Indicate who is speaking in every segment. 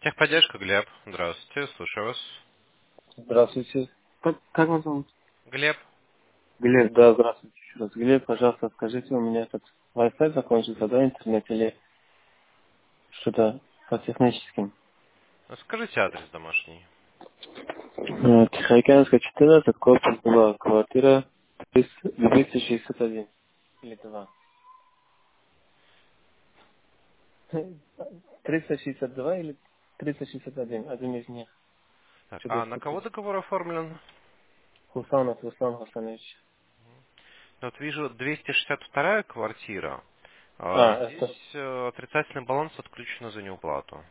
Speaker 1: Техподдержка, Глеб. Здравствуйте, слушаю вас.
Speaker 2: Здравствуйте. Как вас зовут?
Speaker 1: Глеб.
Speaker 2: Глеб, да, здравствуйте еще раз. Глеб, пожалуйста, скажите, у меня этот Wi-Fi закончился, да, интернет или что-то по техническим?
Speaker 1: Скажите адрес домашний.
Speaker 2: Тихоокеанская 14, корпус 2, квартира 261 или 2. 362 или 361, один из них.
Speaker 1: Так,
Speaker 2: Что-то
Speaker 1: а на кого
Speaker 2: испутал.
Speaker 1: договор оформлен?
Speaker 2: Хусанов Руслан Хасанович.
Speaker 1: Вот вижу 262 квартира.
Speaker 2: Это,
Speaker 1: Здесь отрицательный баланс отключен за неуплату.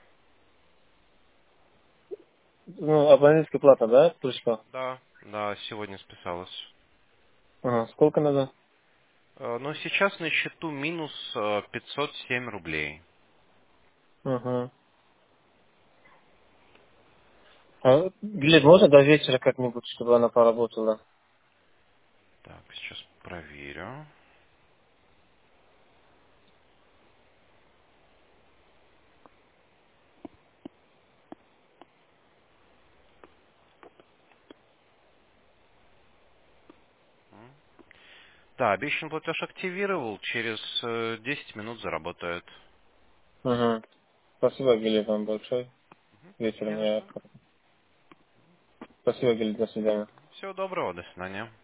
Speaker 2: ну, абонентская плата, да, пришла?
Speaker 1: Да, да, сегодня списалось.
Speaker 2: Ага, сколько надо?
Speaker 1: Но сейчас на счету минус 507 рублей.
Speaker 2: Ага. А, Глеб, можно до вечера как-нибудь, чтобы она поработала?
Speaker 1: Так, сейчас проверю. Да, обещанный платеж активировал, через 10 минут заработает.
Speaker 2: Угу. Спасибо, Глеб, вам большое. Вечером
Speaker 1: Не за
Speaker 2: я...
Speaker 1: что.
Speaker 2: Спасибо, Глеб, до свидания.
Speaker 1: Всего доброго, до свидания.